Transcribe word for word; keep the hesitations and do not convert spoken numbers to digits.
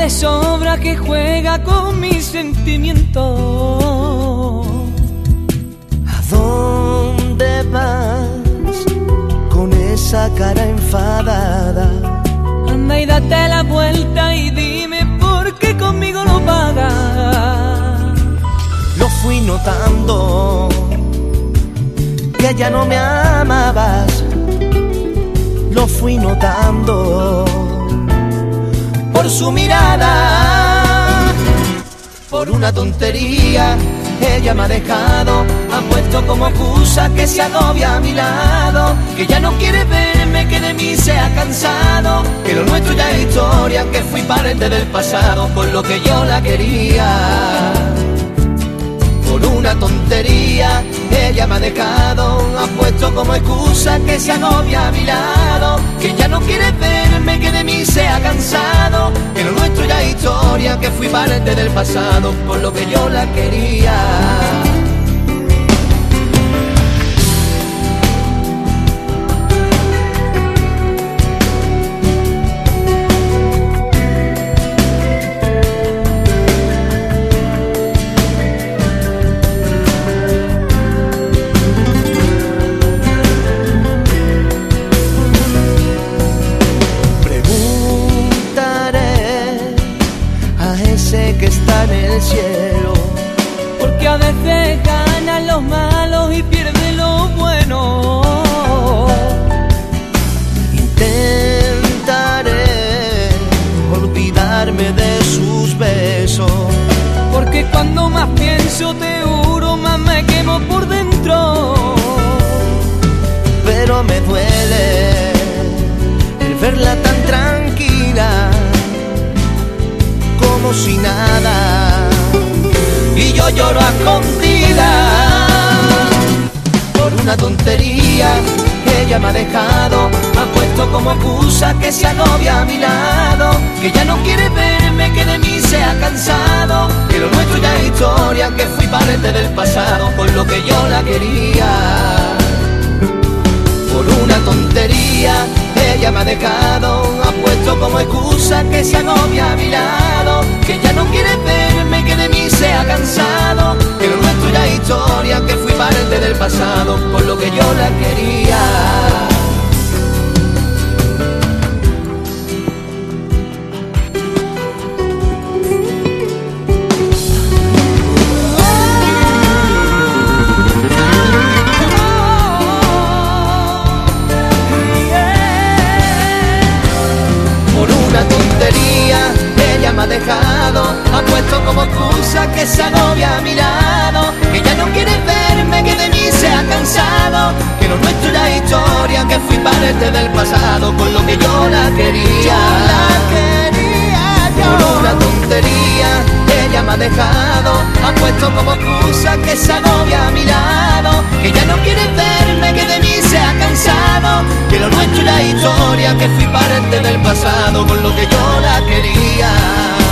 de sobra que juega con mis sentimientos. ¿A dónde vas con esa cara enfadada? Anda y date la vuelta y dime por qué conmigo no pagas. Lo fui notando, que ya no me amabas. Lo fui notando por su mirada, por una tontería. Ella me ha dejado, ha puesto como excusa que se agobia a mi lado, que ya no quiere verme, que de mí se ha cansado, que lo nuestro ya es historia, que fui parte del pasado, por lo que yo la quería. Por una tontería, ella me ha dejado, ha puesto como excusa que se agobia a mi lado, que ya no quiere verme, que de mí se ha cansado, que lo nuestro ya es historia, que fui parte del pasado, por lo que yo la quería. Que está en el cielo, porque a veces ganan los malos y pierden los buenos. Intentaré olvidarme de sus besos, porque cuando más pienso te juro más me quemo por dentro. Pero me duele el verla tan tranquila, como si nada, y yo lloro a escondidas por una tontería. Ella me ha dejado, ha puesto como excusa que se agobia a mi lado, que ya no quiere verme, que de mí se ha cansado, que lo nuestro ya es historia, que fui parte del pasado, por lo que yo la quería. Por una tontería, ella me ha dejado, ha puesto como excusa que se agobia a mi lado, que ya no quiere verme, que de mí se ha cansado, que lo nuestro ya es historia, que fui parte del pasado, por lo que yo la quería. Ella me ha dejado, ha puesto como excusa que se agobia a mi lado, que ya no quiere verme, que de mí se ha cansado, que lo nuestro ya es historia, que fui parte del pasado, con lo que yo la quería. Por una tontería, ella me ha dejado, ha puesto como excusa que se agobia a mi lado, que ya no quiere verme, que de mí se ha cansado, que lo nuestro ya es historia, que fui parte del pasado, con lo que yo la quería.